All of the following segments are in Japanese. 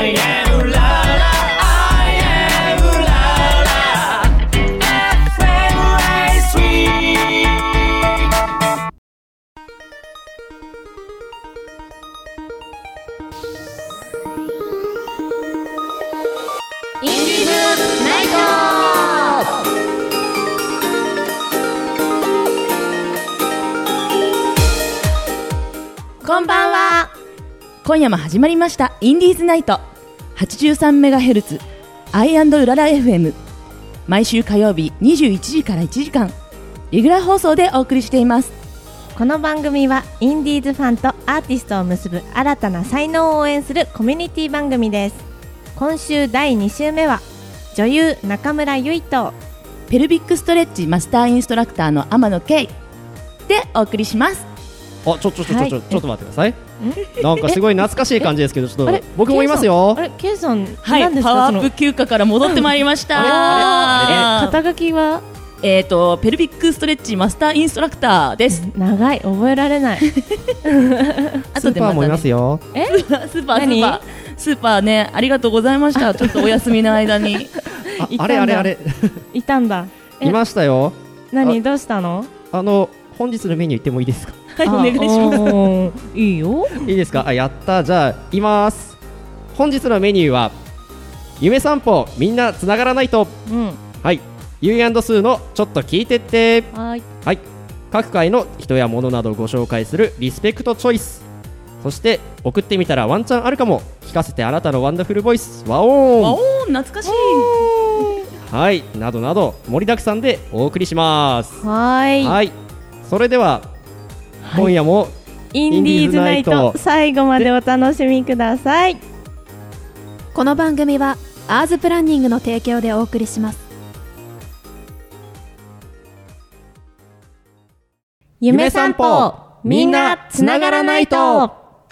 I am la la I am la la FMI3 インディーズナイト。 こんばんは。今夜も始まりましたインディーズナイト 83MHz I&うらら FM、 毎週火曜日21時から1時間レギュラー放送でお送りしています。 この番組はインディーズファンとアーティストを結ぶ新たな才能を応援するコミュニティ番組です。今週第2週目は女優中村ゆいとペルビックストレッチマスターインストラクターの天野圭でお送りします。 あ、ちょっと待ってください。なんかすごい懐かしい感じですけど、ちょっと僕もいますよ。 あれ、ケイさん、 はい、 何ですか？ パワーアップ休暇から戻ってまいりました。 肩書きはペルビックストレッチマスターインストラクターです。 長い、覚えられない。 スーパーもいますよ。 スーパーね、ありがとうございました。ちょっとお休みの間にあれいたんだ。 いましたよ。 何、どうしたの？ 本日のメニュー言ってもいいですか？ はい、お願いします。 いいよ。 いいですか？やった。じゃあ言います。本日のメニューは夢散歩みんなつながらないと、はい、ユー&スーのちょっと聞いてって。はい、各界の人や物などをご紹介するリスペクトチョイス、そして送ってみたらワンチャンあるかも、聞かせてあなたのワンダフルボイス、和音懐かしい。 はい、などなど盛りだくさんでお送りします。 はい、 それでは、今夜もインディーズナイト最後までお楽しみください。 この番組はアーズプランニングの提供でお送りします。 夢散歩みんなつながらないと。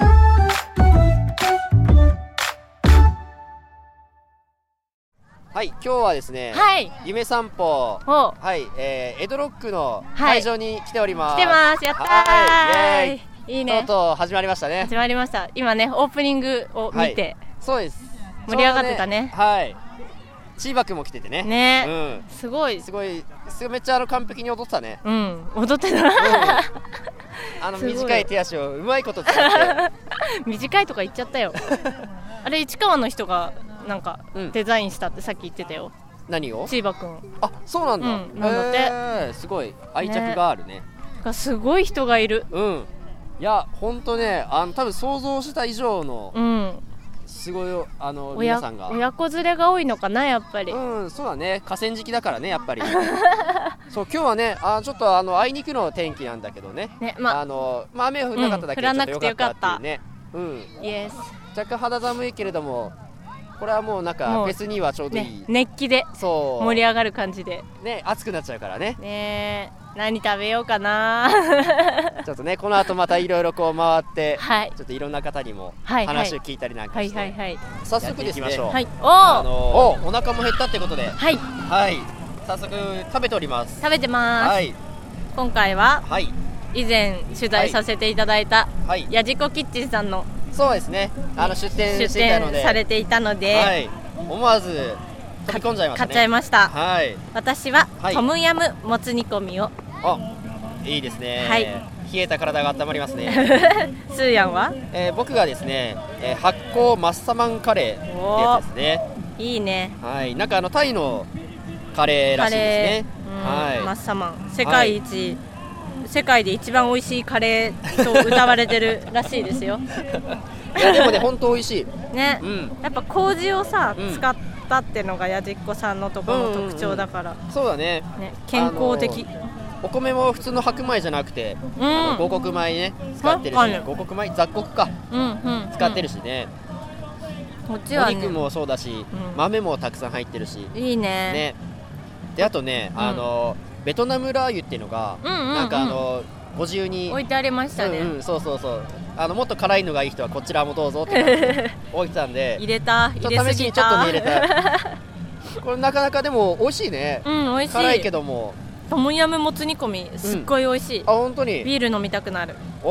はい、今日はですね、夢散歩、エドロックの会場に来ております。 来てます。やったー。いいね。 とうとう始まりましたね。 始まりました。今ね、オープニングを見て、 そうです。 盛り上がってたね。 はい。チーバくんも来ててね。 ね、すごいめっちゃ完璧に踊ってたね。 踊ってた。 短い手足をうまいこと使って短いとか言っちゃったよ。あれ、市川の人がなんかデザインしたってさっき言ってたよ。 何を？ チーバくん。 あ、そうなんだ。 なんだって。 すごい愛着があるね。 すごい人がいる。 いや、ほんとね、多分想像した以上のすごい皆さんが親子連れが多いのかな、やっぱり。 そうだね、河川敷だからね、やっぱり。そう今日はね、ちょっとあいにくの天気なんだけどね、雨が降らなかっただけでちょっと良かったっていうね。イエス。若干肌寒いけれども、これはもうなんかフェスにはちょうどいい、 熱気で盛り上がる感じでね、熱くなっちゃうからね。 ね、何食べようかな。 ちょっとね、この後またいろいろこう回って、ちょっといろんな方にも話を聞いたりなんかして、早速ですね、お腹も減ったってことで、早速食べております。 食べてます。今回は以前取材させていただいたやじこキッチンさんの、 そうですね、出店していたので、 されていたので、 思わず飛び込んじゃいましたね。 買っちゃいました。私はトムヤムもつ煮込みを。 いいですね。冷えた体が温まりますね。 スーヤンは？ 僕がですね、発酵マッサマンカレーってやつですね。いいね。 なんかタイのカレーらしいですね。 マッサマン、世界で一番美味しいカレーと歌われてるらしいですよ。 いやでもね、本当美味しいね。やっぱ麹をさ、使ったってのがやじっこさんのところの特徴だから。そうだね。健康的。 お米も普通の白米じゃなくて、五穀米ね使ってるし、五穀米、雑穀か使ってるしね。お肉もそうだし、豆もたくさん入ってるし。いいね。で、あとね、ベトナムラー油っていうのがなんかご自由に置いてありましたね。 もっと辛いのがいい人はこちらもどうぞって置いてたんで、 入れた、 ちょっと試しにちょっと入れた。これなかなかでも美味しいね。美味しい。辛いけども。 トムヤムもつ煮込みすっごい美味しい。 本当に。 ビール飲みたくなる。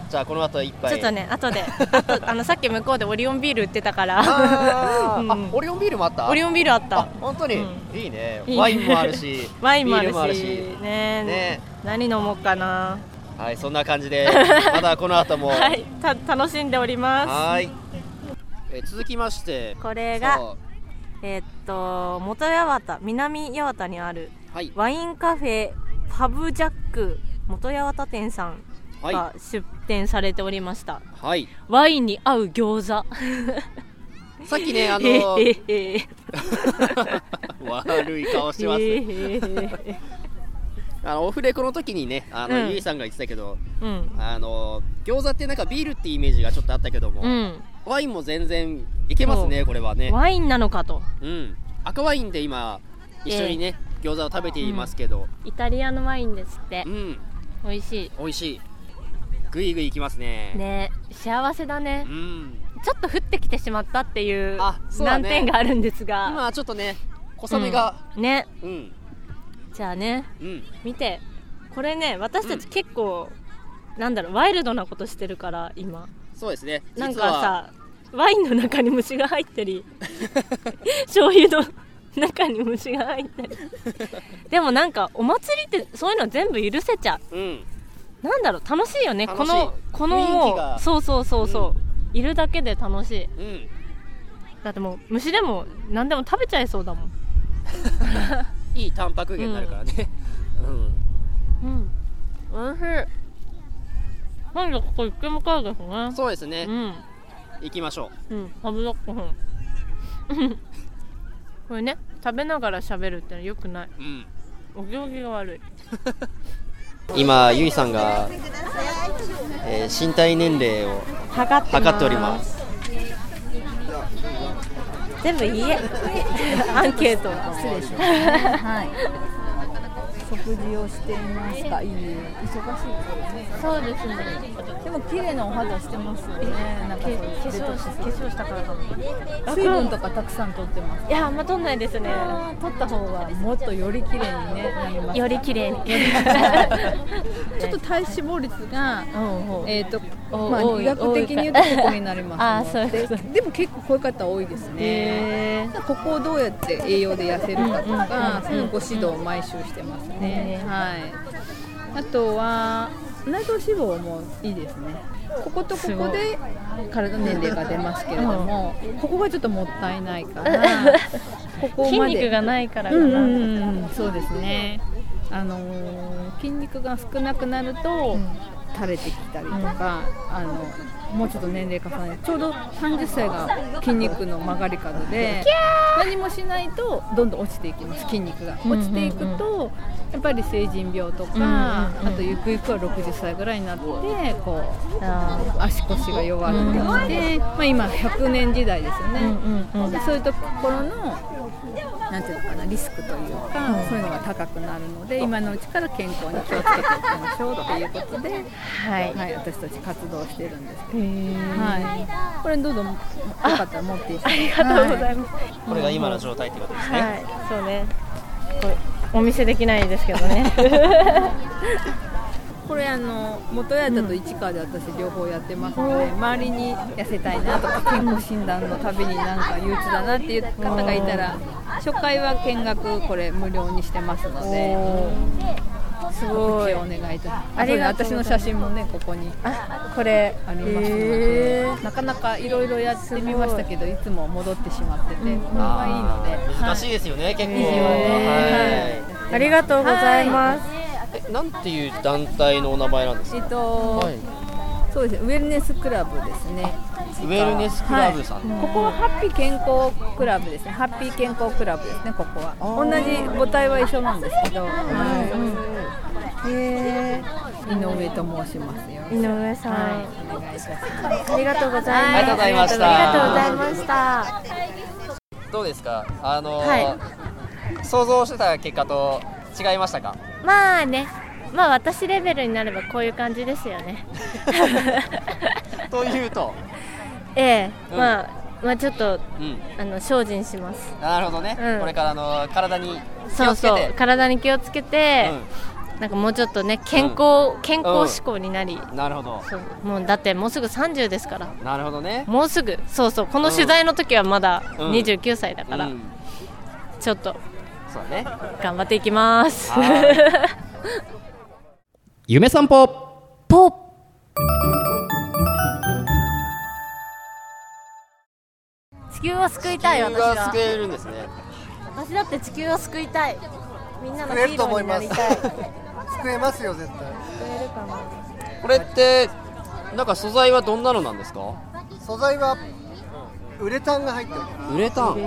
じゃあこの後一杯ちょっとね後でさっき向こうでオリオンビール売ってたからオリオンビールもあった？ オリオンビールあった。 本当に、いいね。ワインもあるしワインもあるビールもあるしね。何飲もうかな。 はい、そんな感じでまだこの後もはい、楽しんでおります。 はい、続きましてこれが元八幡、南八幡にあるワインカフェパブジャック元八幡店さんが出店されておりました、はい、ワインに合う餃子さっきね悪い顔してますねオフレコの時にねゆいさんが言ってたけど、餃子ってなんかビールってイメージがちょっとあったけども、ワインも全然いけますね。これはねワインなのかと、 赤ワインで今一緒にね、餃子を食べていますけど、 イタリアのワインですって、美味しい美味しい。グイグイいきますね。 ね、幸せだね。ちょっと降ってきてしまったっていう難点があるんですが、 今はちょっとね小雨がね、じゃあね、見てこれね、私たち結構なんだろう、ワイルドなことしてるから今。 そうですね。 なんかさ、ワインの中に虫が入ったり醤油の中に虫が入ったりでもなんかお祭りってそういうの全部許せちゃう、なんだろう、楽しいよね。このもうそう、いるだけで楽しい、だってもう虫でも何でも食べちゃいそうだもんいいタンパク源になるからね。 おいしい。なんでここ行ってみたいですね。 そうですね、行きましょう。 ハブジャックこれね、食べながら喋るってのは良くない。お行儀が悪い今ゆいさんが、身体年齢を測っております。 全部いいえアンケート失礼します、はい、食事をしていますか？いいえ、忙しいですね。 そうですね。 でも綺麗なお肌してますよね。なんか化粧したからかも。 水分とかたくさん取ってます。 いや、あんま取んないですね。 取った方がもっとより綺麗にねなります。 より綺麗にちょっと体脂肪率が医学的に言うとここになりますので、でも結構こういう方多いですね。ここをどうやって栄養で痩せるかとか、そのご指導を毎週してますね。はい。あとは内臓脂肪もいいですね。こことここで体年齢が出ますけれども、ここがちょっともったいないからここまで筋肉がないからかな。 そうですね。筋肉が少なくなると垂れてきたりとか、もうちょっと年齢重ねてちょうど30歳が筋肉の曲がり角で、何もしないとどんどん落ちていきます。筋肉が落ちていくとやっぱり成人病とか、あとゆくゆくは60歳ぐらいになってこう足腰が弱ってきて、今100年時代ですよね。でそういうところのなんていうのかな、リスクというか、そういうのが高くなるので、今のうちから健康に気をつけていきましょうということで、私たち活動してるんですけど、これどうぞよかったら持っていただいて。 ありがとうございます。 これが今の状態ってことですね。 そうね。これお見せできないですけどねこれ元八幡と市川で私両方やってますので、周りに痩せたいなとか健康診断のたびになんか憂鬱だなっていう方がいたら、初回は見学これ無料にしてますので、すごいお願いいたします。私の写真もねここにこれありますので、なかなかいろいろやってみましたけどいつも戻ってしまってて、これはいいので。 難しいですよね、結構。 ありがとうございます。 なんていう団体のお名前なんですか？ そうですね、ウェルネスクラブですね。 ウェルネスクラブさん、 ここはハッピー健康クラブですね。ハッピー健康クラブですね。ここは同じ母体は一緒なんですけど、井上と申しますよ。 井上さん、 お願いいたします。 ありがとうございます。 ありがとうございました。 ありがとうございました。 どうですか？想像してた結果と違いましたか？ まあね、私レベルになればこういう感じですよねというとちょっと、精進します。 なるほどね、これから体に気をつけて、 体に気をつけて、 なんかもうちょっとね健康志向になり、 なるほど。 そうもうだってもうすぐ30ですから。 なるほどね。 もうすぐそうこの取材の時はまだ29歳だから、ちょっとそうだね、 頑張っていきます。 夢散歩ポッ。地球を救いたい。私は救えるんですね。 私だって地球を救いたい。みんなのヒーローになりたい。 救えますよ絶対。 救えるかな。 これってなんか素材はどんなのなんですか？ 素材はウレタンが入ってる。 ウレタン。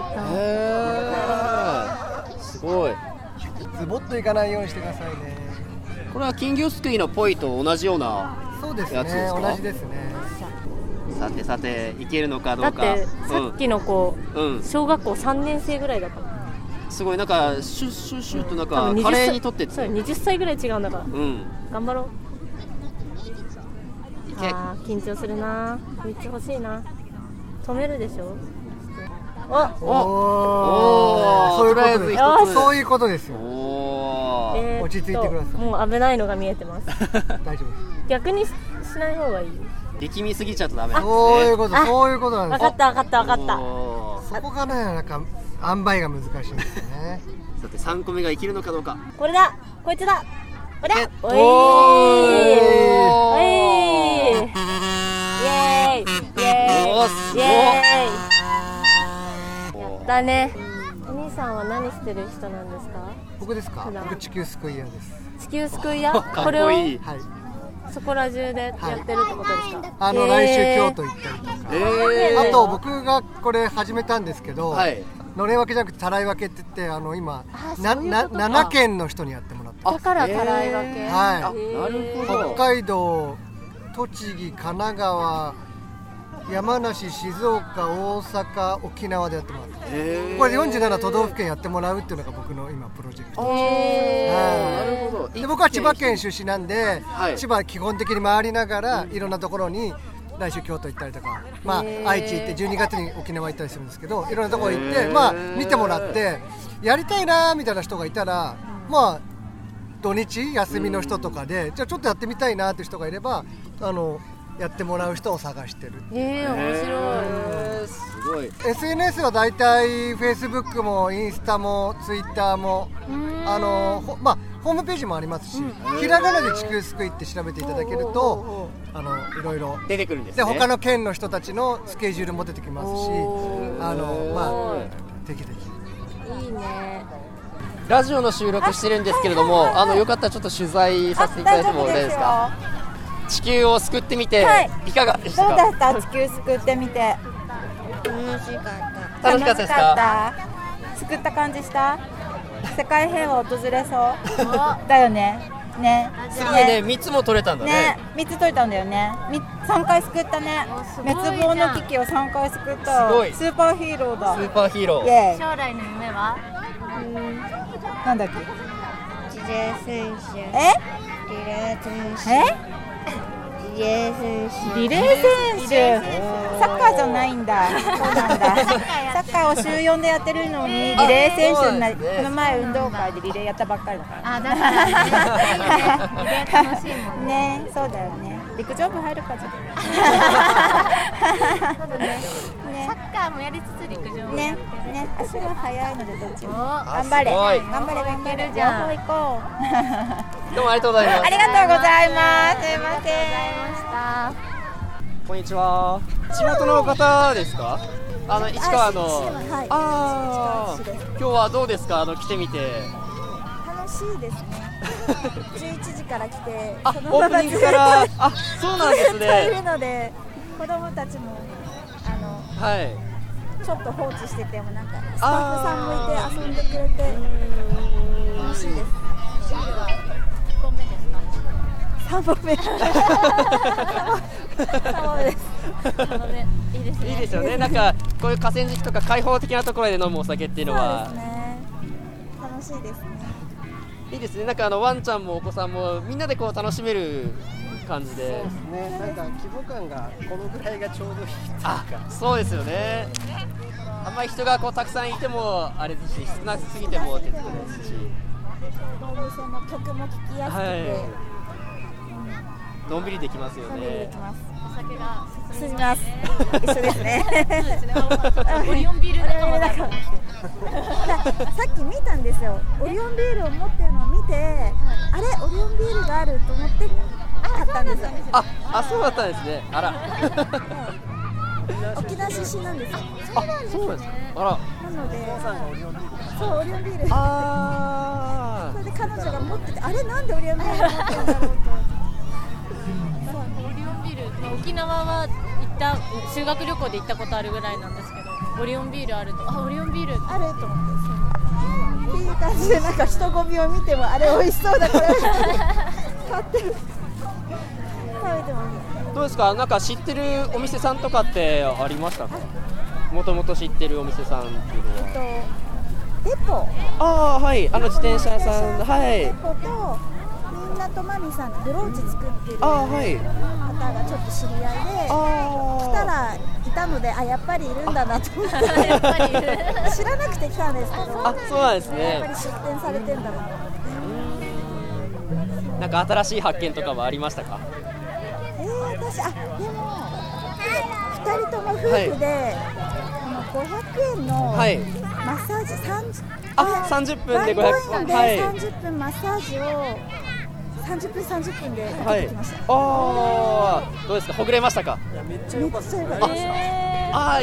すごい。 ズボッといかないようにしてくださいね。 これは金魚すくいのポイと同じようなそうですやつですか？ ね、同じですね。 さていけるのかどうか。 だってさっきの子、小学校3年生ぐらいだから。 すごいなんかシュッシュッシュッとなんか華麗に取ってって。 そう20歳ぐらい違うんだから。頑張ろう。緊張するな。めっちゃ欲しいな。止めるでしょ。 そういうことですよ。落ち着いてください。 もう危ないのが見えてます。 大丈夫です。 逆にしない方がいい。 力みすぎちゃうとダメですね。 そういうことなんです。 分かった。 そこがね、なんか塩梅が難しいんですよね。 さて3個目が生きるのかどうか。 これだ、こいつだ。おい。イエーイ。やったね。お兄さんは何してる人なんですか？ 僕ですか？僕地球救い屋です。 地球救い屋？これをそこら中でやってるってことですか？ 来週京都行ったりとか。あと僕がこれ始めたんですけど、のれん分けじゃなくてたらい分けって言って今7県の人にやってもらって。 だからたらい分け。 なるほど。 北海道、栃木、神奈川、山梨、静岡、大阪、沖縄でやってもらって、これで47都道府県やってもらうっていうのが僕の今プロジェクトです。 なるほど。 で僕は千葉県出身なんで、千葉基本的に回りながらいろんなところに来週京都行ったりとか、愛知行って12月に沖縄行ったりするんですけど、いろんなところ行って見てもらってやりたいなみたいな人がいたら、土日休みの人とかでじゃあちょっとやってみたいなっていう人がいればやってもらう人を探してる。 面白い。 すごい。 SNS はだいたい Facebook もインスタも Twitter もホームページもありますし、ひらがなで地球すくいって調べていただけるといろいろ出てくるんですね。 で他の県の人たちのスケジュールも出てきますし、ぜひぜひ。 いいね。 ラジオの収録してるんですけれども、よかったらちょっと取材させていただいても大丈夫ですか？地球を救ってみていかがでしたか？ どうだった？地球救ってみて。 楽しかったですか？ 救った感じした？世界平和訪れそうだよね。 すごいね、3つも取れたんだね。 3つ取れたんだよね。3回救ったね。滅亡の危機を3回救った。 すごい。 スーパーヒーローだ。 スーパーヒーロー。 将来の夢は？ なんだっけ？ リレー選手。 リレー選手。サッカーじゃないんだ。そうなんだ。サッカーを週4でやってるのにリレー選手になり、この前運動会でリレーやったばっかりだから。 だからリレー楽しいもんね。そうだよね。陸上部入るかじゃ。 サッカーもやりつつ陸上もね。足が速いのでどっちも頑張れ。頑張れじゃん。行こう。どうもありがとうございます。 ありがとうございます。すいません。 こんにちは。地元の方ですか？市川の。今日はどうですか？来てみて。 楽しいですね。11時から来て、 オープニングから。そうなんですね。 いるので、子供たちもちょっと放置しててもなんかスタッフさんもいて遊んでくれて楽しいです。3本目です。 いいですよね。なんかこういう河川敷とか開放的なところで飲むお酒っていうのは。 そうですね。楽しいですね。 いいですね。なんかワンちゃんもお子さんもみんなでこう楽しめる感じで。 そうですね。なんか規模感がこのぐらいがちょうどいいっていうか。 そうですよね。あんまり人がこうたくさんいてもあれですし、少なすぎてもってことですし。 お店も曲も聴きやすくて、 のんびりできますよね。 のんびりできます。 お酒が進みます。一緒ですね。 オリオンビール仲間だから。 さっき見たんですよ。オリオンビールを持ってるのを見て、あれオリオンビールがあると思って買ったんですよ。 あ、そうだったんですね。あら。 沖縄出身なんですよ。 そうなんですか。あら。 なので、そうオリオンビール。それで彼女が持ってて、あれなんでオリオンビール持ってるんだろうと。 オリオンビール、沖縄は行った修学旅行で行ったことあるぐらいなんですけど、オリオンビールあると、オリオンビールあると思って、っていう感じでなんか人混みを見てもあれ美味しそうだこれ買ってる食べてます。 どうですか。なんか知ってるお店さんとかってありましたか。もともと知ってるお店さんっていうのは。 デポ。 はい。自転車屋さん。はい。 デポとみんなとマミさんブローチ作ってる方がちょっと知り合いで、来たらいたので、やっぱりいるんだなと思ってやっぱりいる知らなくて来たんですけど、 そうなんですね。 やっぱり出店されてんだなと思って。 なんか新しい発見とかはありましたか。 私でも2人とも夫婦で、500円のマッサージ 30分で500円で30分マッサージを30分で受けてきました。 どうですか。ほぐれましたか。 めっちゃ良かった。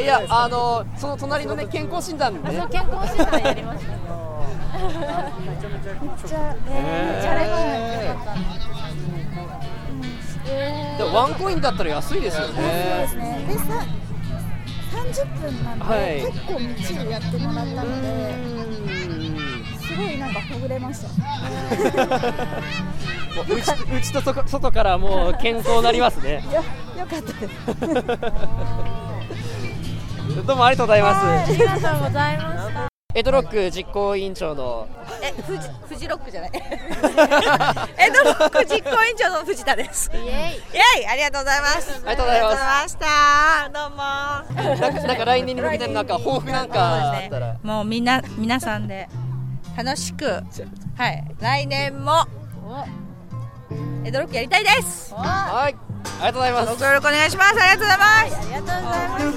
いやその隣のね健康診断ね。 健康診断やりました。 めっちゃあれも良かった。 でもワンコインだったら安いですよね。 そうですね。で30分なんで、結構みっちりやってもらったので、すごいなんかほぐれました。 内と外からもう健康になりますね。 よかったです。 どうもありがとうございます。 ありがとうございました。 エドロック実行委員長のフジロックじゃないエドロック実行委員長の藤田です。イエイありがとうございます。 ありがとうございます。 どうもなんか来年に向けてなんか抱負なんかあったら、 もう皆さんで楽しく、来年もエドロックやりたいです。 はい、ありがとうございます。 ご協力お願いします。ありがとうございます。 ありがとうございました。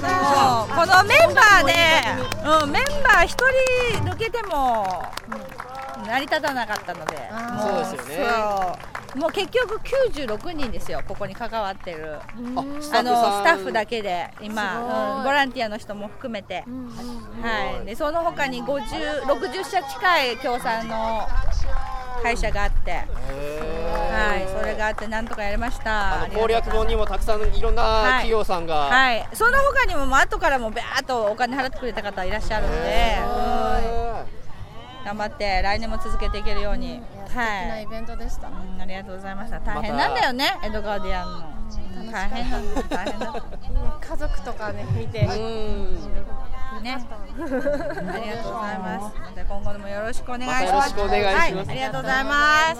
このメンバーで、メンバー一人抜けても成り立たなかったので、 そうですよね。 もう結局96人ですよ、ここに関わってるスタッフだけで今、ボランティアの人も含めて、でその他に60社近い協賛の会社があって、それがあってなんとかやりました。 攻略本にもたくさんいろんな企業さんが、 その他にも後からもバーッとお金払ってくれた方いらっしゃるので、頑張って来年も続けていけるように。 素敵なイベントでした。 ありがとうございました。大変なんだよね、エドガーディアンの。大変なんだ。 家族とかね見て。 ね、ありがとうございます。今後もよろしくお願いします。 よろしくお願いします。 ありがとうございます。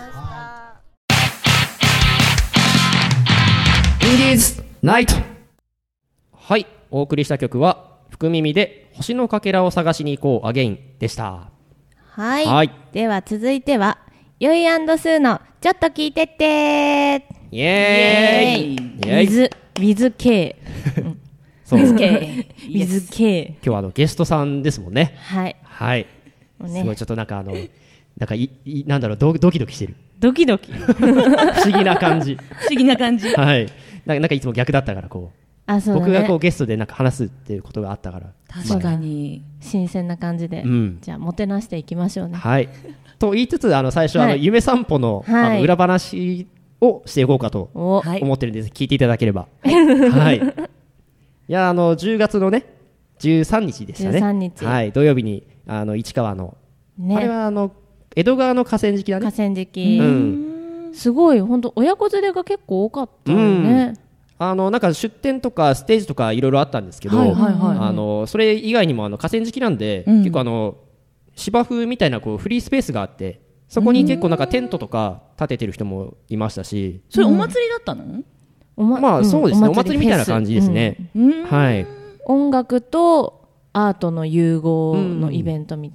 インディーズナイト。はい、お送りした曲は福耳で星のかけらを探しに行こうアゲインでした。 はい、では続いてはユイ&スーのちょっと聞いてってイエーイウィズ K そうウィズ K 今日はゲストさんですもんね。 はい、 すごいちょっとなんかなんだろう、ドキドキしてる。 ドキドキ不思議な感じはい、なんかいつも逆だったから僕がゲストでなんか話すっていうことがあったから、 確かに新鮮な感じで、じゃあもてなしていきましょうね。 はいと言いつつ最初夢散歩の裏話をしていこうかと思ってるんです。聞いていただければ。はい。いや10月のね13日でしたね。 13日。 はい、土曜日に市川の、あれは江戸川の河川敷だね。 河川敷。すごい本当親子連れが結構多かったよね。 なんか出店とかステージとかいろいろあったんですけど、それ以外にも河川敷なんで、結構芝生みたいなフリースペースがあって、そこに結構なんかテントとか立ててる人もいましたし。 それお祭りだったの？ まあそうですね、お祭りみたいな感じですね。はい。 音楽とアートの融合のイベントみたいな。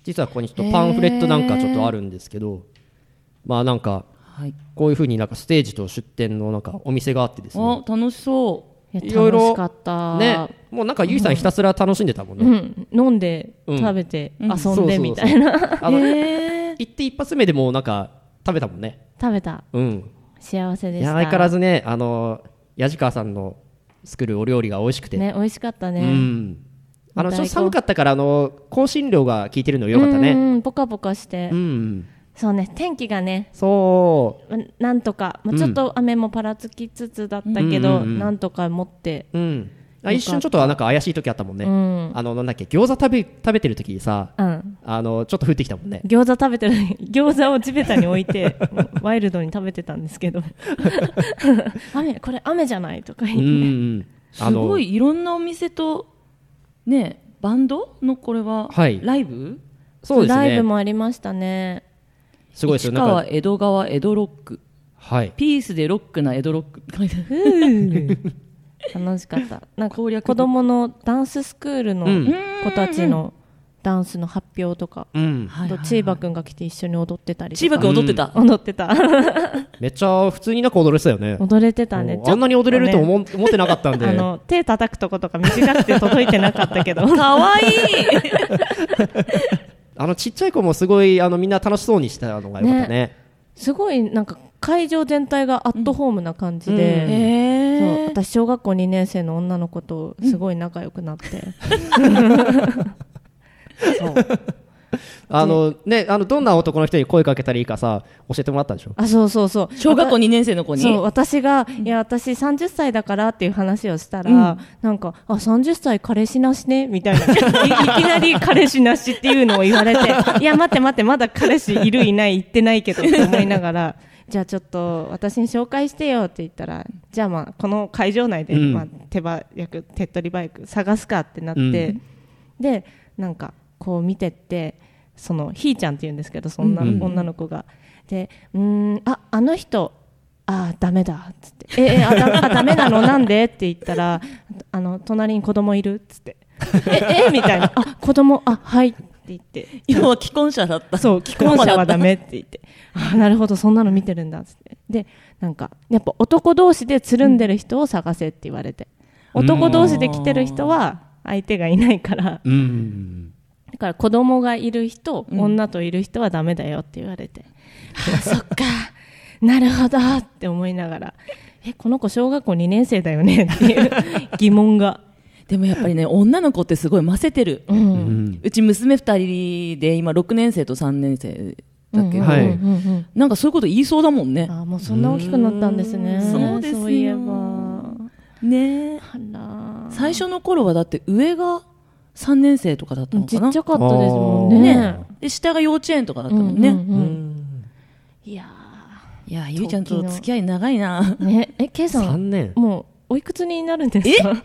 実はここにちょっとパンフレットなんかちょっとあるんですけど、まあなんかこういう風になんかステージと出店のなんかお店があってですね。 楽しそう。 いろいろ楽しかったね、もうなんかゆいさんひたすら楽しんでたもんね。 飲んで食べて遊んでみたいな。 行って一発目でもうなんか食べたもんね。 食べた。幸せでした。 相変わらずね、矢治川さんの作るお料理が美味しくてね、美味しかったね。 ちょっと寒かったから香辛料が効いてるのよかったね。 ポカポカして。そうね、天気がね、なんとか、ちょっと雨もぱらつきつつだったけど、なんとか持って。 一瞬ちょっとなんか怪しい時あったもんね。なんだっけ、餃子食べてる時にさ、ちょっと降ってきたもんね。 餃子を地べたに置いてワイルドに食べてたんですけどこれ雨じゃないとか言って、 すごいいろんなお店とね、バンドのこれはライブ、 そうですね、 ライブもありましたね。 すごいですよ。 市川、江戸川、江戸ロック、ピースでロックな江戸ロック楽しかった。なんか子供のダンススクールの子たちのダンスの発表とか、チーバくんが来て一緒に踊ってたりとか。 チーバくん踊ってた。 踊ってた。 めっちゃ普通になんか踊れてたよね。 踊れてたね。 あんなに踊れると思ってなかったんで。 手叩くとことか短くて届いてなかったけど。 かわいい。 ちっちゃい子もすごいみんな楽しそうにしたのが良かったね。 すごいなんか会場全体がアットホームな感じで、そう私小学校2年生の女の子とすごい仲良くなって、 どんな男の人に声かけたらいいかさ教えてもらったんでしょ。 そう小学校2年生の子に。 そう私がいや私30歳だからっていう話をしたら、なんか30歳彼氏なしねみたいな いきなり彼氏なしっていうのを言われていや待ってまだ彼氏いるいない言ってないけどって思いながらじゃあちょっと私に紹介してよって言ったら、じゃあこの会場内で手っ取り早く探すかってなって、でなんかこう見てってそのひーちゃんって言うんですけど、そんな女の子がであの人ダメだっつってダメなのなんでって言ったら隣に子供いるっつってみたいな子供はいって言って、 要は既婚者だった。 そう既婚者はダメって言ってなるほどそんなの見てるんだっつって、でなんかやっぱ男同士でつるんでる人を探せって言われて、男同士で来てる人は相手がいないから、だから子供がいる人、女といる人はダメだよって言われて、そっかなるほどって思いながらこの子小学校2年生だよねっていう疑問が。 でもやっぱりね、女の子ってすごいませてる。うち娘2人で今6年生と3年生だけど、なんかそういうこと言いそうだもんね。 もうそんな大きくなったんですね。 そうですよ。 そういえばね。最初の頃はだって上が3年生とかだったのかな。 ちっちゃかったですもんね。 で下が幼稚園とかだったもんね。 いやゆいちゃんと付き合い長いな。 ケイさん 3年もうおいくつになるんですか。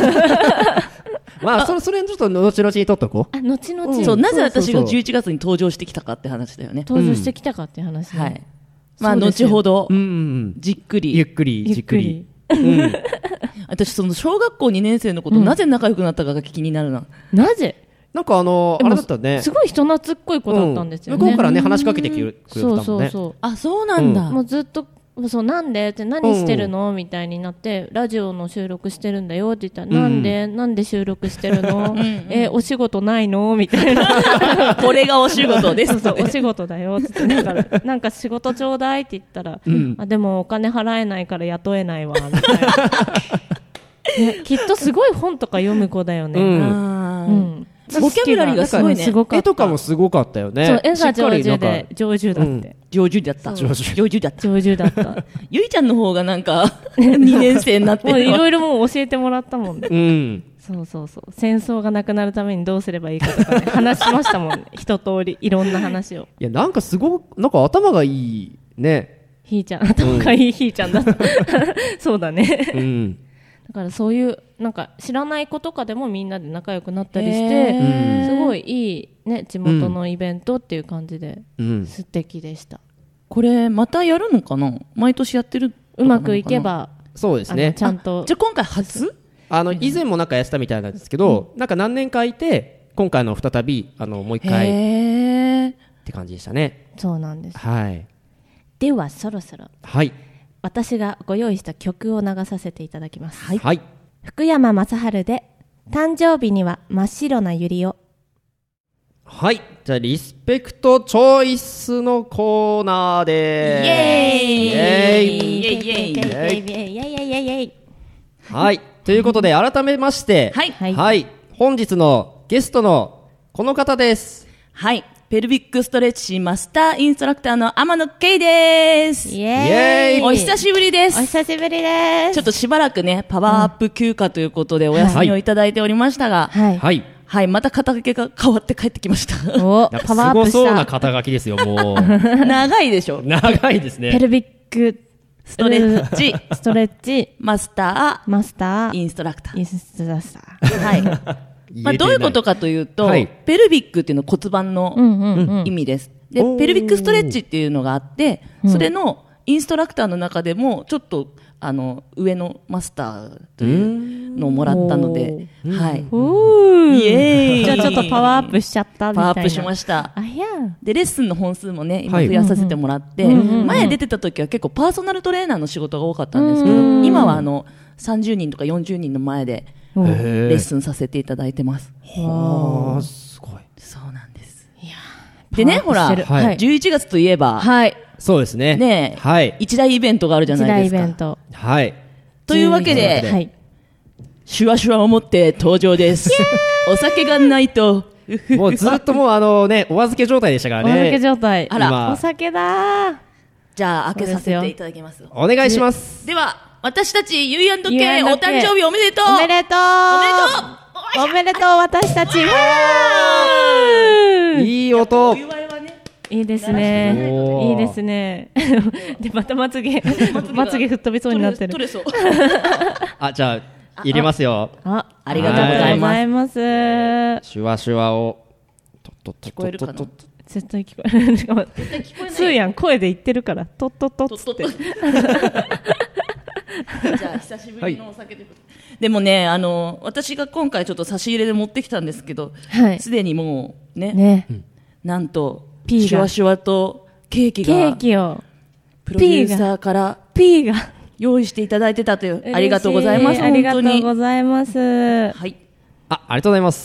それちょっと後々にとっとこう。 後々。 そう、なぜ私が11月に登場してきたかって話だよね。 登場してきたかって話。 はい。後ほどじっくりゆっくりじっくり。 私その小学校2年生の子となぜ仲良くなったかが気になるな。 なぜ？ なんかあれだったね。 すごい人懐っこい子だったんですよね。 向こうからね話しかけてくれたもんね。 そうなんだ。 もうずっとなんでって何してるのみたいになって、ラジオの収録してるんだよって言ったら、なんで収録してるのお仕事ないのみたいな。 これがお仕事です。 お仕事だよって言ってなんか仕事ちょうだいって言ったら、でもお金払えないから雇えないわみたいな。きっとすごい本とか読む子だよね。 ボキャブラリーがすごいね。 絵とかもすごかったよね。 そう、絵が上手で上手だって。 上手だった。 上手だった。 ゆいちゃんの方がなんか2年生になってる。 いろいろもう教えてもらったもんね。そう戦争がなくなるためにどうすればいいかとかね話しましたもんね。一通りいろんな話を。 いやなんかすごくなんか頭がいいね。 ひーちゃん頭がいいひーちゃんだった。そうだね。だからそういうなんか知らない子とかでもみんなで仲良くなったりして、すごいいいね地元のイベントっていう感じで素敵でした。 これまたやるのかな？毎年やってるうまくいけば。 そうですね。 ちゃんと。 じゃあ今回初？ 以前もなんかやってたみたいなんですけど、なんか何年かいて今回の再びもう一回って感じでしたね。 そうなんです。 はい。 ではそろそろ、 はい、 私がご用意した曲を流させていただきます。 はい、 福山雅治で誕生日には真っ白なユリを。 はい、じゃあリスペクトチョイスのコーナーでーす。イエーイイエーイイエーイイエーイイエーイイエーイイエーイイエーイ。はい、ということで改めまして、はい、本日のゲストのこの方です。 はい、ペルビックストレッチマスターインストラクターの天野圭です。 イエーイ。 お久しぶりです。 お久しぶりです。 ちょっとしばらくね、パワーアップ休暇ということでお休みをいただいておりましたが、はい、また肩書きが変わって帰ってきました。 お、 パワーアップした。すごそうな肩書きですよ、もう。 長いでしょ。 長いですね。 ペルビックストレッチマスターインストラクター。 はい。 まあどういうことかというと、ペルビックっていうのは骨盤の意味です。で、ペルビックストレッチっていうのがあって、それのインストラクターの中でもちょっと上のマスターというのをもらったので、はい。イエーイ。 じゃあちょっとパワーアップしちゃったみたいな。 パワーアップしました。で、レッスンの本数もね、今増やさせてもらって、前出てた時は結構パーソナルトレーナーの仕事が多かったんですけど、今は30人とか40人の前でレッスンさせていただいてます。 はあ、すごい。 そうなんです。でね、ほら、11月といえば、 そうですね。 ねえ、一大イベントがあるじゃないですか。 一大イベント。 はい。 というわけで、シュワシュワを持って登場です。お酒がないと。 もうずっともうね、お預け状態でしたからね。 お預け状態。 あら、 お酒だ。 じゃあ、開けさせていただきます。 お願いします。 では、私たち U&K お誕生日おめでとう。 おめでとう。おめでとう、私たち。 いい音。 いいですね。いいですね。で、またまつげ吹っ飛びそうになってる。 取れそう。 あ、じゃあ、入れますよ。 ありがとうございます。 シュワシュワを。 聞こえるかな？ 絶対聞こえる。しかも、スーヤン声で言ってるから、とっとっとっつって。 じゃあ、久しぶりのお酒で。でもね、私が今回ちょっと差し入れで持ってきたんですけど、すでにもうね、なんと、シュワシュワとケーキをプロデューサーから用意していただいてたという、ありがとうございます。 ありがとうございます。 はい。 ありがとうございます。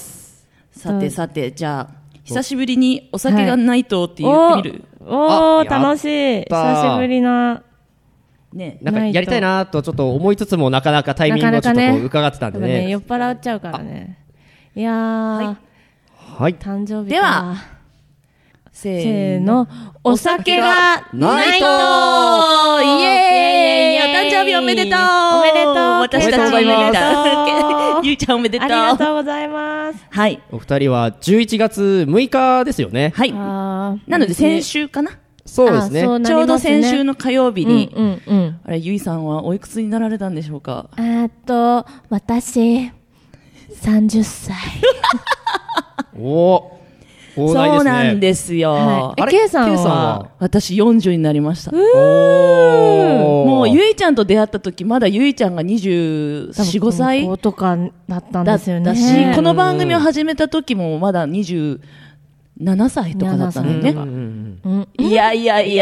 さて、じゃあ、久しぶりにお酒がないとって言ってみる。 おー、楽しい。久しぶりな。 ね、 なんかやりたいなとちょっと思いつつもなかなかタイミングをちょっと伺ってたんでね。 酔っ払っちゃうからね。いやー。 はい。 誕生日では、 せーの、お酒がないとイエーイ、お誕生日おめでとう。 おめでとう。 私たちおめでとう。ゆいちゃんおめでとう。 ありがとうございます。 はい。 お二人は11月6日ですよね。 はい。なので先週かな。 そうですね。 ちょうど先週の火曜日に、あれ、ゆいさんはおいくつになられたんでしょうか？ 私、30歳。 そうなんですよ。 ケイさんは私40になりました。もうゆいちゃんと出会った時まだゆいちゃんが24、5歳とかだったんですよね。 だし、この番組を始めた時もまだ27歳とかだったのね。いや。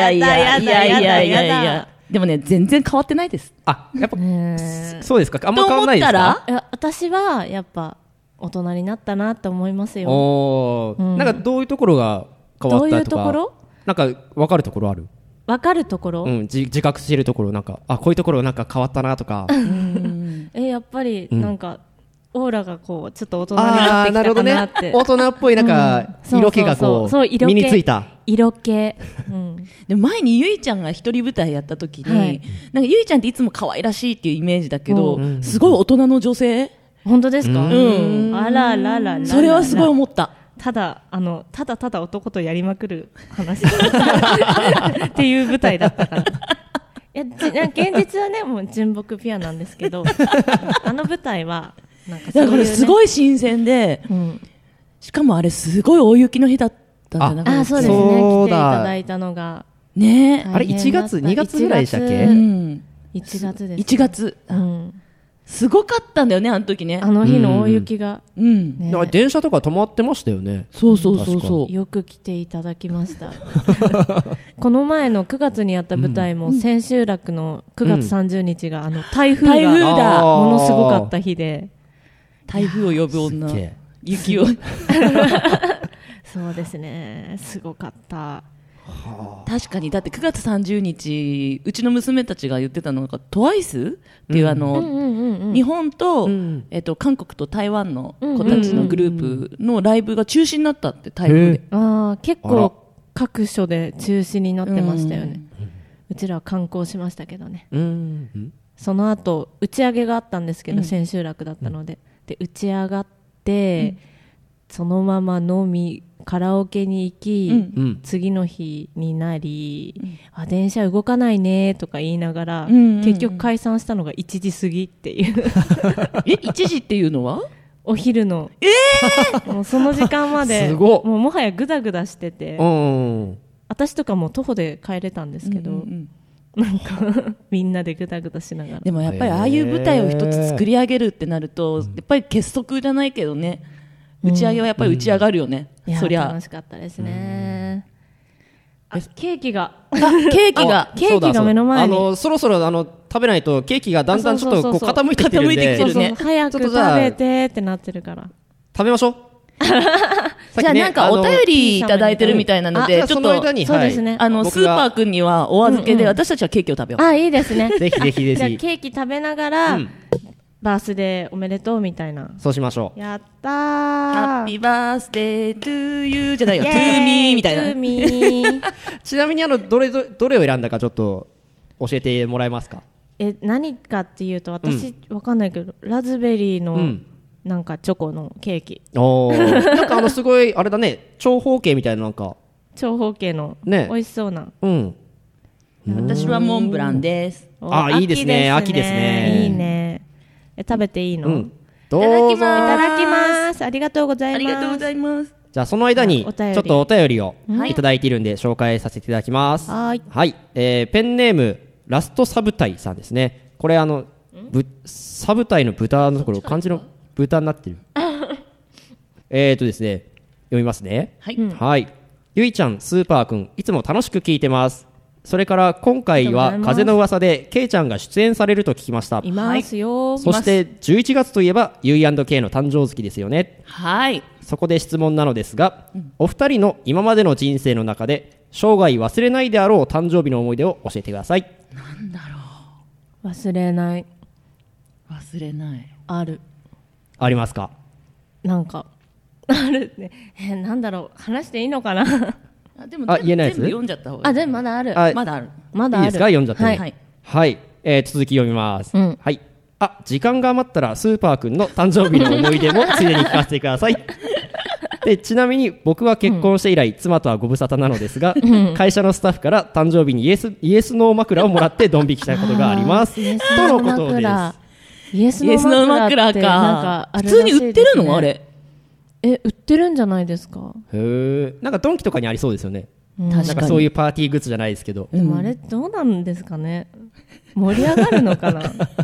でもね、全然変わってないです。 あ、やっぱ、そうですか。あんま変わんないですか？ 私はやっぱ大人になったなって思いますよ。 なんかどういうところが変わったとか。 どういうところ？ なんか分かるところある？ 分かるところ？ 自覚しているところ、なんかこういうところなんか変わったなとか。 やっぱりなんかオーラがこうちょっと大人になってきたかなって。 大人っぽいなんか色気がこう身についた。 色気。 で前にゆいちゃんが一人舞台やった時に、なんかゆいちゃんっていつも可愛らしいっていうイメージだけど、すごい大人の女性。 本当ですか？あらららら。 それはすごい思った。 ただ男とやりまくる話っていう舞台だったから。現実はね、もう純朴ピュアなんですけど、舞台はなんかそういう、ね、 だからすごい新鮮で、しかもあれすごい大雪の日だったんじゃなかった？ そうですね。来ていただいたのがね。 あれ1月2月ぐらいでしたっけ？ 1月です。 1月。 すごかったんだよね、あの時ね。 あの日の大雪が。 だから電車とか止まってましたよね。 そうそうそうそう。 よく来ていただきました。この前の9月にやった舞台も千秋楽の9月30日が台風がものすごかった日で。 台風を呼ぶ女。雪を。 そうですね。すごかった。 確かにだって9月30日うちの娘たちが言ってたのがTWICEっていう日本と、韓国と台湾の子たちのグループのライブが中止になったって台風で。 結構各所で中止になってましたよね。うちらは観光しましたけどね。その後打ち上げがあったんですけど、千秋楽だったので、打ち上がって、そのまま飲みカラオケに行き、次の日になり、電車動かないねとか言いながら、結局解散したのが1時過ぎっていう 1時っていうのはお昼の、もうその時間までもはやグダグダしてて、私とかも徒歩で帰れたんですけど、なんかみんなでグダグダしながら。 でもやっぱりああいう舞台を一つ作り上げるってなると、やっぱり結束じゃないけどね、打ち上げはやっぱり打ち上がるよね。そりゃ楽しかったですね。ケーキが目の前に。 そろそろ食べないとケーキがだんだんちょっとこう傾いてきてるんで、 早く食べてってなってるから。 食べましょう。 じゃあなんかお便りいただいてるみたいなので、ちょっとそうですね。スーパーくんにはお預けで、私たちはケーキを食べよう。 いいですね。 ぜひぜひぜひ。 じゃあケーキ食べながら。バースデーおめでとうみたいな。 そうしましょう。 やったー。 ハッピーバースデートゥーユーじゃないよ。トゥーミーみたいな。 トゥーミー。 ちなみにどれを選んだかちょっと教えてもらえますか。 何かっていうと私わかんないけど、ラズベリーのなんかチョコのケーキ。 なんかすごいあれだね、長方形みたいななんか。 長方形の美味しそうな。 私はモンブランです。 いいですね。秋ですね。 いいね。食べていいの？ どうぞ。 いただきます。ありがとうございます。 ありがとうございます。 じゃあその間にちょっとお便りをいただいているんで紹介させていただきます。はい。ペンネームラストサブタイさんですね。これサブタイの豚のところ漢字の豚になってる。ですね、読みますね。はい。ゆいちゃん、スーパーくん、いつも楽しく聞いてます。それから今回は風の噂でケイちゃんが出演されると聞きました。 いますよ。 そして11月といえばゆい&Kの誕生月ですよね。 はい。 そこで質問なのですが、お二人の今までの人生の中で生涯忘れないであろう誕生日の思い出を教えてください。 なんだろう。忘れない。ある。 ありますか。 なんかあるね。なんだろう、話していいのかな。 でも言えないやつ。 全部読んじゃった方がいい。 でもまだある。 まだある。 いいですか、読んじゃって。はい。続き読みます。はい。時間が余ったらスーパーくんの誕生日の思い出もついでに聞かせてください。でちなみに僕は結婚して以来、妻とはご無沙汰なのですが、会社のスタッフから誕生日にイエスノー枕をもらってドン引きしたことがあります。とのことです。 イエスノー枕ってなんか普通に売ってるのあれ。 売ってるんじゃないですか。 なんかドンキとかにありそうですよね。 なんかそういうパーティーグッズじゃないですけど。 でもあれどうなんですかね。盛り上がるのかな。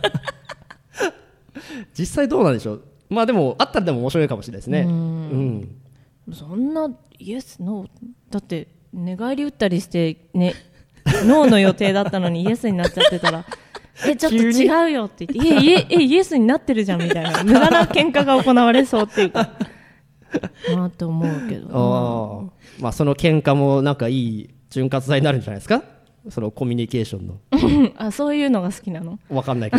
実際どうなんでしょう。まあでもあったらでも面白いかもしれないですね。 そんなイエスノーだって寝返り打ったりしてね、ノーの予定だったのにイエスになっちゃってたら。ちょっと違うよって言ってイエスになってるじゃんみたいな無駄な喧嘩が行われそうっていうかなと思うけど。 まあその喧嘩もなんかいい潤滑剤になるんじゃないですか。そのコミュニケーションの。 そういうのが好きなの。 わかんないけど。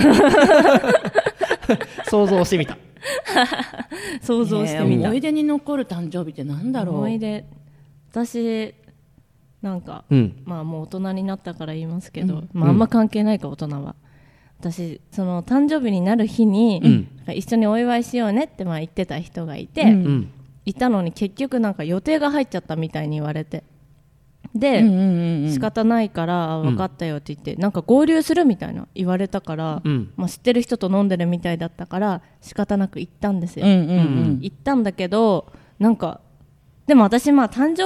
想像してみた。 想像してみた。 思い出に残る誕生日ってなんだろう。 思い出。私なんか、まあもう大人になったから言いますけど、あんま関係ないか大人は。私その誕生日になる日に、一緒にお祝いしようねって言ってた人がいて、いたのに結局なんか予定が入っちゃったみたいに言われて、で、仕方ないから分かったよって言って、なんか合流するみたいな言われたから、知ってる人と飲んでるみたいだったから仕方なく行ったんですよ。行ったんだけどなんかでも私誕生日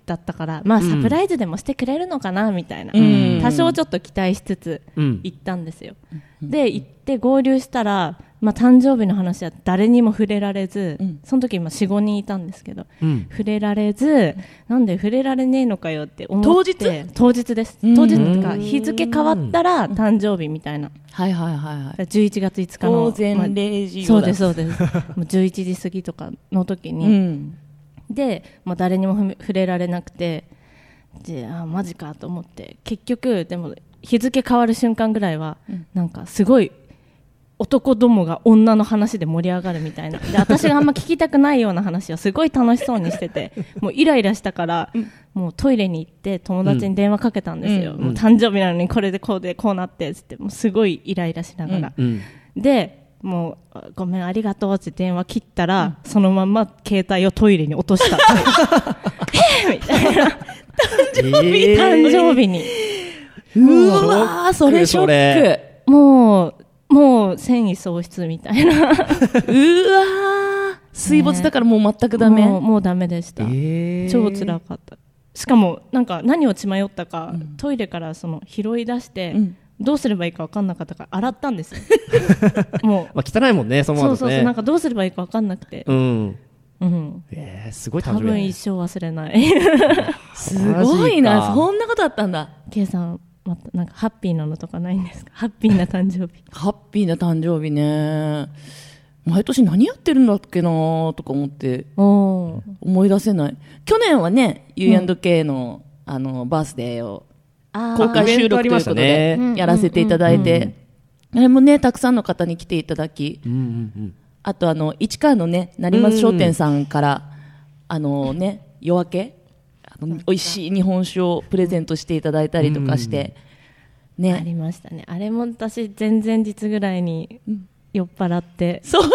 だったから、まあサプライズでもしてくれるのかなみたいな、多少ちょっと期待しつつ行ったんですよ。で行って合流したら、まあ、誕生日の話は誰にも触れられず、その時今 4,5 人いたんですけど、触れられず、なんで触れられねえのかよって思って当日です。当日か日付変わったら誕生日みたいな、11月5日の午前0時、 そうですそうですもう11時過ぎとかの時に、で、まあ、誰にも触れられなくて、でマジかと思って、結局でも日付変わる瞬間ぐらいは、なんかすごい男どもが女の話で盛り上がるみたいな、で私があんま聞きたくないような話をすごい楽しそうにしてて、もうイライラしたから、もうトイレに行って友達に電話かけたんですよ。もう誕生日なのにこれでこうでこうなってっつって、もうすごいイライラしながら、でもうごめんありがとうって電話切ったら、そのまま携帯をトイレに落としたみたいな誕生日に、 うわーそれショック。 もう繊維喪失みたいなうわー水没だからもう全くダメ、 もうダメでした、超辛かった。しかもなんか何を血迷ったか、トイレからその拾い出して、どうすればいいか分かんなかったから洗ったんですよもう、 まあ、汚いもんね、その後ね。 そうなんかどうすればいいか分かんなくて、 すごい誕生日、 多分一生忘れないすごいな、そんなことあったんだ。 K さんまたなんかハッピーなのとかないんですか？ハッピーな誕生日。 ハッピーな誕生日ね、毎年何やってるんだっけなとか思って思い出せない。去年はね U&K の、バースデーを公開収録ということでやらせていただいて、あれもねたくさんの方に来ていただき、あと市川のね成松商店さんから夜明け美味しい日本酒をプレゼントしていただいたりとかして、 ありましたね。あれも私前々日ぐらいに酔っ払って、 そう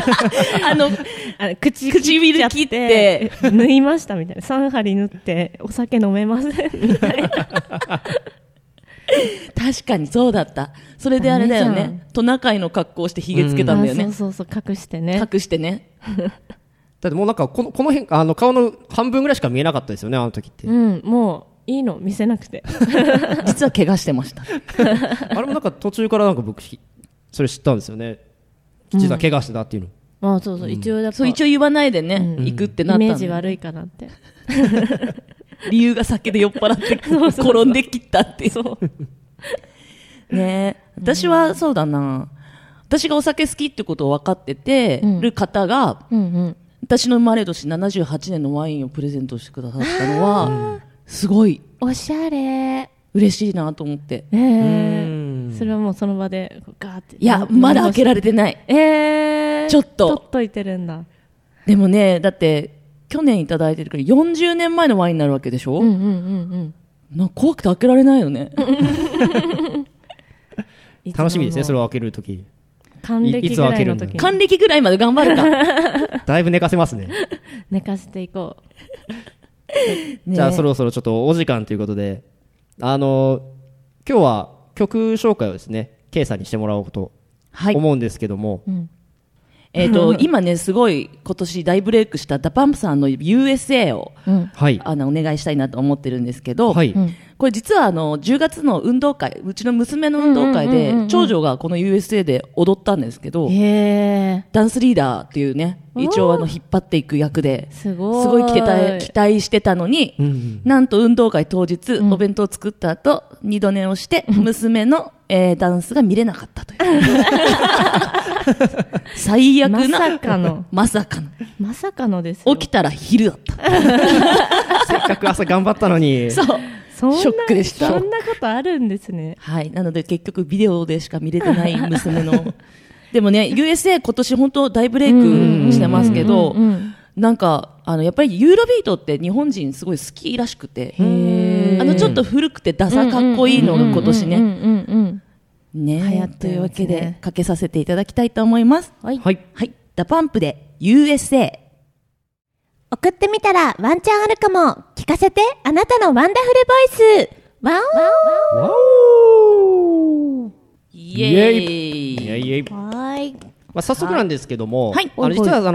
唇切って縫いましたみたいな、3針縫ってお酒飲めませんみたいな確かにそうだった。それであれだよね、トナカイの格好をしてひげつけたんだよね、 そう隠してねだってもうなんかこの辺顔の半分ぐらいしか見えなかったですよね、あの時って。 もういいの見せなくて実は怪我してましたあれもなんか途中からなんか僕それ知ったんですよね、実は怪我してたっていうの。 そう一応一応言わないでね、行くってなったんイメージ悪いかなって理由が酒で酔っ払って転んで切ったっていうね。私はそうだな、私がお酒好きってことを分かっててる方が、私の生まれ年78年のワインをプレゼントしてくださったのはすごいおしゃれ、 嬉しいなと思って、 それはもうその場でガーって。 いやまだ開けられてない、ちょっと取っといてるんだ。 でもね、だって去年いただいてるから40年前のワインになるわけでしょ、なんか怖くて開けられないよね楽しみですね、それを開けるとき。 還暦ぐらいの時に、 還暦ぐらいまで頑張るかだいぶ寝かせますね寝かせていこうじゃあそろそろちょっとお時間ということで、今日は曲紹介をですね K さんにしてもらおうと思うんですけども、 今ねすごい今年大ブレイクしたダパンプさんの USA を、お願いしたいなと思ってるんですけど、これ実は10月の運動会、うちの娘の運動会で長女がこの USA で踊ったんですけど、ダンスリーダーっていうね、一応引っ張っていく役ですごい期待してたのに、なんと運動会当日、お弁当を作った後二度寝をして娘の、ダンスが見れなかったという最悪な、まさかのですよ。起きたら昼だったせっかく朝頑張ったのにそうショックでした。 そんなことあるんですね。 はい、なので結局ビデオでしか見れてない娘のでもね USA 今年本当大ブレイクしてますけど、なんかやっぱりユーロビートって日本人すごい好きらしくて、ちょっと古くてダサかっこいいのが今年ねというわけでかけさせていただきたいと思います。はい、ダパンプで USA。 送ってみたらワンチャンあるかも。聞かせて、あなたのワンダフルボイス。ワオーイエーイ。 はい。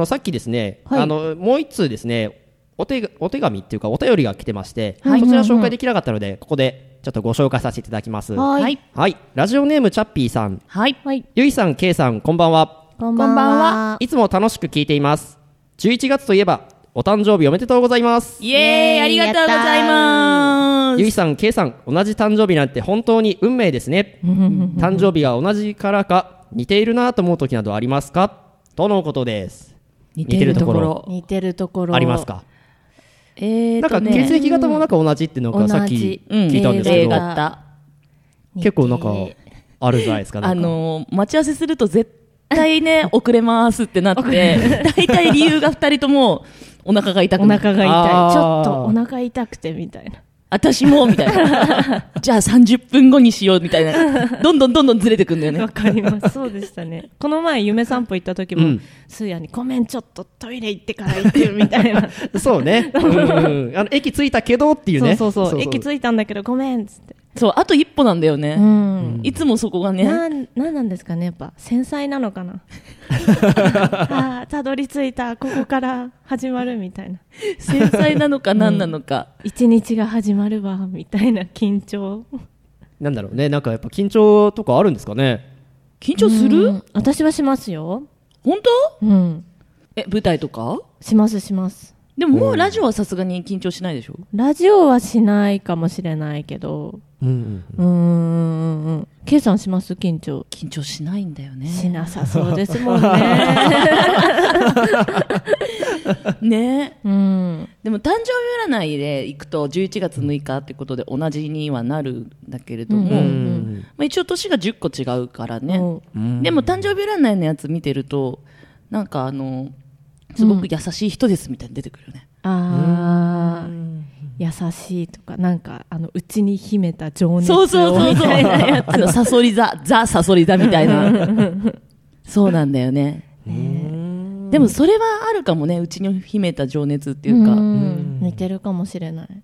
早速なんですけども、実はさっきですね、もう一通ですねお手紙っていうかお便りが来てまして、 はいそちら紹介できなかったので、ここでちょっとご紹介させていただきます。 はい。 はい。ラジオネームチャッピーさん。 はい。 ゆいさん、けいさん、こんばんは。 こんばんは。 いつも楽しく聞いています。11月といえば、お誕生日おめでとうございます。 イエーイ、ありがとうございます。 ゆいさん、けいさん、同じ誕生日なんて本当に運命ですね。誕生日が同じからか似ているなと思う時などありますかとのことです。 似てるところありますか？ なんか血液型もなんか同じっていうのがさっき聞いたんですけど、結構なんかあるじゃないですか。 待ち合わせすると絶対ね遅れますってなって大体理由が2人ともお腹が痛くなる。 お腹が痛い。ちょっとお腹痛くてみたいな。 私もみたいな。じゃあ30分後にしようみたいな。どんどんずれてくんだよね。 わかります。そうでしたね。この前夢散歩行った時も、スーヤにごめんちょっとトイレ行ってから行ってるみたいな。 そうね。駅着いたけどっていうね。 そう駅着いたんだけどごめんっつって。 そうあと一歩なんだよね。いつもそこがね。 なんなんですかね、やっぱ繊細なのかな。たどり着いた、ここから始まるみたいな。 繊細なのか何なのか。 一日が始まるわみたいな緊張。 なんだろうね、なんかやっぱ緊張とかあるんですかね。 緊張する？ 私はしますよ。 本当？舞台とか？ します。 でももうラジオはさすがに緊張しないでしょ？ ラジオはしないかもしれないけど。ケイさんします？緊張しないんだよね。 しなさそうですもんね。 ね。でも誕生日占いで行くと11月6日ってことで同じにはなるんだけれども、一応年が10個違うからね。でも誕生日占いのやつ見てるとなんかすごく優しい人ですみたいに出てくるよね。 優しいとかなんか内に秘めた情熱をみたいなやつ。 サソリ座サソリ座みたいな。そうなんだよね。でもそれはあるかもね、内に秘めた情熱っていうか。 似てるかもしれない。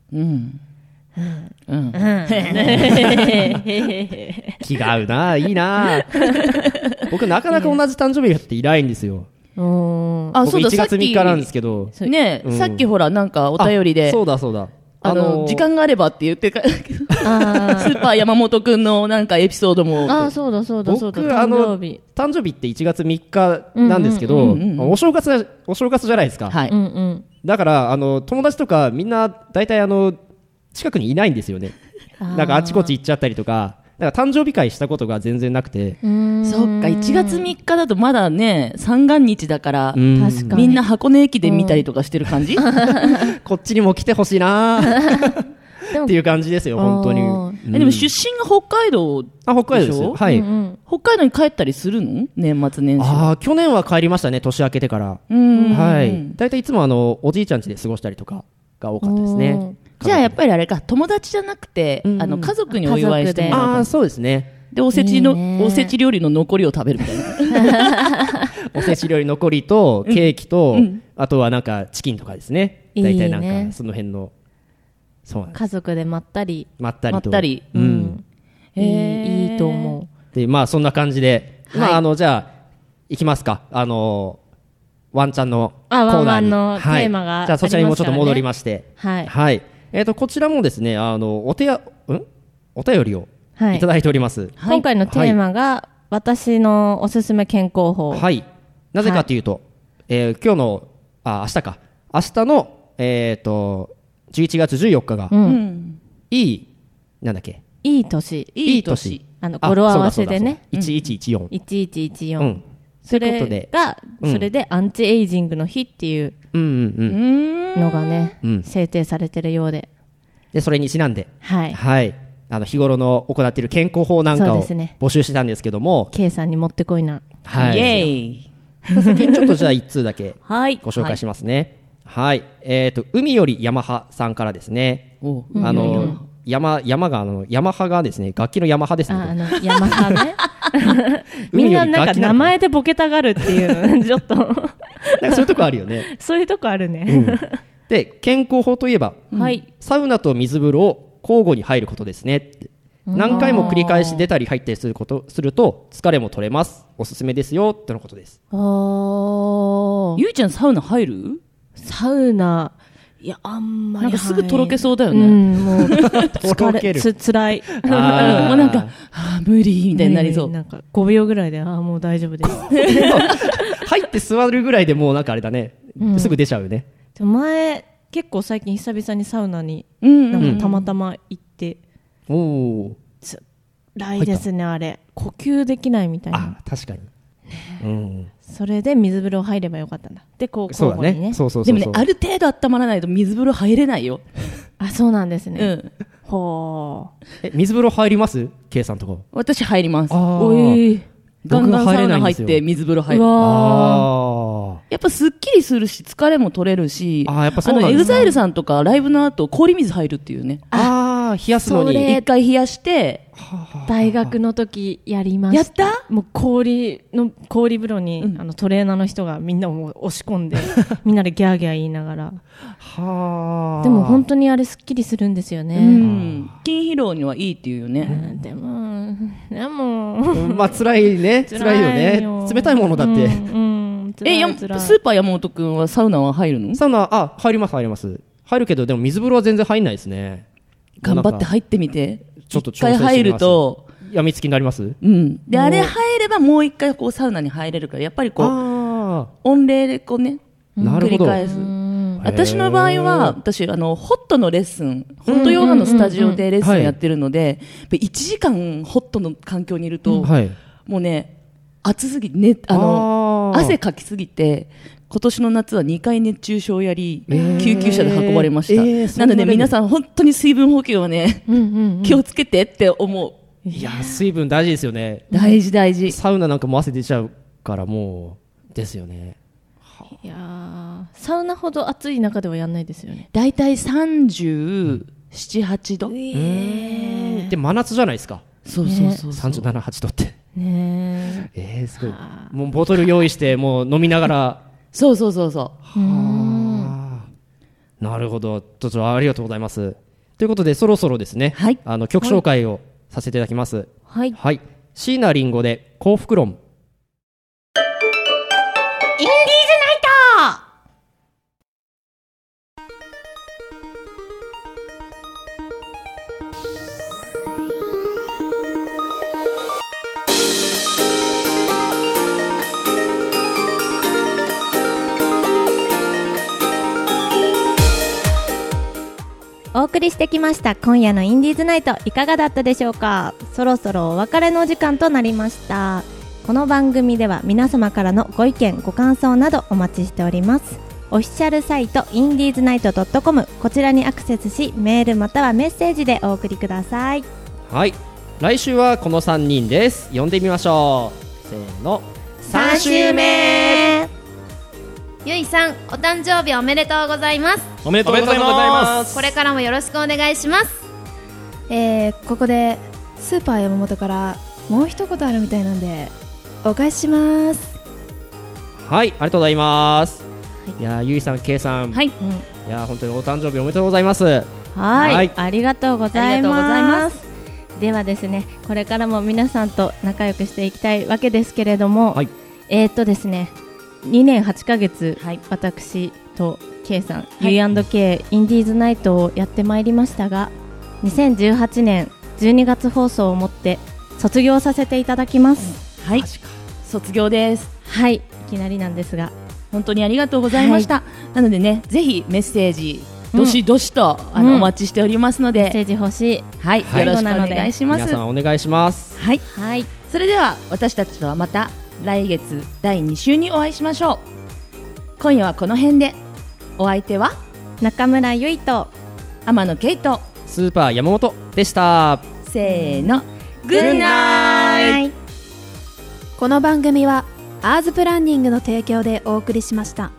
気が合うな、いいな。僕なかなか同じ誕生日っていないんですよ。僕1月3日なんですけどね、さっきほらなんかお便りでそうだ時間があればって言ってスーパー山本くんのなんかエピソードもそうだ僕誕生日って1月3日なんですけど、お正月じゃないですか。だから友達とかみんな大体近くにいないんですよね。なんかあちこち行っちゃったりとか。だから誕生日会したことが全然なくて。 そっか、1月3日だとまだね三元日だから確かにみんな箱根駅伝見たりとかしてる感じ。 こっちにも来てほしいなっていう感じですよ本当に。 でも出身が北海道でしょ？ 北海道ですよ。はい。 北海道に帰ったりするの？年末年始。 去年は帰りましたね、年明けてから。はい。だいたいいつもおじいちゃん家で過ごしたりとかが多かったですね。 じゃあやっぱりあれか、友達じゃなくて家族にお祝いしてもらう。 そうですね。 でおせち料理の残りを食べるみたいな。 おせち料理残りとケーキと、あとはなんかチキンとかですね。だいたいなんかその辺の家族でまったりと。 いいと思う。 でそんな感じで、じゃあ行きますか。ワンちゃんのコーナーにワンのテーマがありますからね。 じゃあそちらにもちょっと戻りまして、 はい。 こちらもですねお便りをいただいております。 今回のテーマが私のおすすめ健康法。 はい。なぜかというと、今日の明日の11月14日がなんだっけ？ いい年。語呂合わせでね。 1114。 それでアンチエイジングの日っていうのがね、制定されてるようで。 で、それにちなんで、 はい。 日頃の行っている健康法なんかを募集してたんですけども、 K さんに持ってこいな。 はい。 イエーイ。 先にちょっとじゃあ1通だけご紹介しますね。はい。海よりヤマハさんからですね。ヤマハがですね、楽器のヤマハですね。 ヤマハね。みんななんか名前でボケたがるっていうちょっとそういうとこあるよね。 そういうとこあるね。 で、健康法といえば、サウナと水風呂を交互に入ることですね。何回も繰り返し出たり入ったりすると疲れも取れます。おすすめですよってのことです。 ゆいちゃんサウナ入る？ サウナいや、あんまり。 なんかすぐとろけそうだよね。 もう、つらい。 もうなんか、無理みたいになりそう。 なんか、5秒ぐらいで、もう大丈夫です。 入って座るぐらいでもうなんかあれだね。すぐ出ちゃうね。 前、結構最近久々にサウナに、なんかたまたま行って、辛いですね、あれ。呼吸できないみたいな。 確かに。 それで水風呂入ればよかったんだ。で、こう、交互にね。 でもね、ある程度温まらないと水風呂入れないよ。 そうなんですね。ほう。水風呂入ります？ K さんとか。 私入ります。 ガンガンサウナ入って水風呂入る。やっぱすっきりするし、疲れも取れるし、EXILE さんとかライブの後氷水入るっていうね。 冷やすのに。 一回冷やして、 大学の時やりました。 やった？ もう氷風呂に、トレーナーの人がみんなをもう押し込んで、みんなでギャーギャー言いながら。でも本当にあれすっきりするんですよね。 筋疲労にはいいっていうよね。 でも、 まあ辛いね。辛いよね。冷たいものだって。 スーパー山本くんはサウナは入るの？ サウナ、入ります。入るけど、でも水風呂は全然入んないですね。 頑張って入ってみて。 ちょっと一回入るとやみつきになります？ で、あれ入ればもう一回こうサウナに入れるから、やっぱりこう温冷でこうね、繰り返す。私の場合は、ホットのレッスン、ホットヨガのスタジオでレッスンやってるので、1時間ホットの環境にいると、もうね、暑すぎて、汗かきすぎて、今年の夏は2回熱中症をやり、救急車で運ばれました。なので皆さん本当に水分補給はね、気をつけてって思う。 いや、水分大事ですよね。 大事。 サウナなんかも汗出ちゃうからもう、ですよね。 いやサウナほど暑い中ではやんないですよね。 だいたい37、8度。 で、真夏じゃないですか。 そう。 37、8度って。すごい。もうボトル用意して、もう飲みながら。 そう。 なるほど。ちょっとありがとうございます。ということで、そろそろですね、曲紹介をさせていただきます。 はい。 椎名林檎で幸福論。 インディーズナイト。お送りしてきました今夜のインディーズナイト、いかがだったでしょうか。そろそろお別れのお時間となりました。この番組では皆様からのご意見ご感想などお待ちしております。オフィシャルサイトインディーズナイト .com、 こちらにアクセスしメールまたはメッセージでお送りください。 はい、来週はこの3人です。呼んでみましょう。せーの、 3週目。 ゆいさん、お誕生日おめでとうございます。 おめでとうございます。 これからもよろしくお願いします。 ここでスーパー山本からもう一言あるみたいなんでお返しします。 はい、ありがとうございます。いや、ゆいさん、けいさん、いや、本当にお誕生日おめでとうございます。 はい、ありがとうございます。ではですね、これからも皆さんと仲良くしていきたいわけですけれども、ですね、2年8ヶ月、私と K さん、U&K インディーズナイトをやってまいりましたが、2018年12月放送をもって卒業させていただきます。 はい、卒業です。 はい、いきなりなんですが本当にありがとうございました。なのでね、ぜひメッセージどしどしと、お待ちしておりますので、 メッセージ欲しい。 はい、よろしくお願いします。 皆さんお願いします。 はい、それでは私たちとはまた来月第2週にお会いしましょう。今夜はこの辺で。お相手は中村ゆいと天野圭とスーパー山本でした。 せーの、 グッナイ。この番組はアーズプランニングの提供でお送りしました。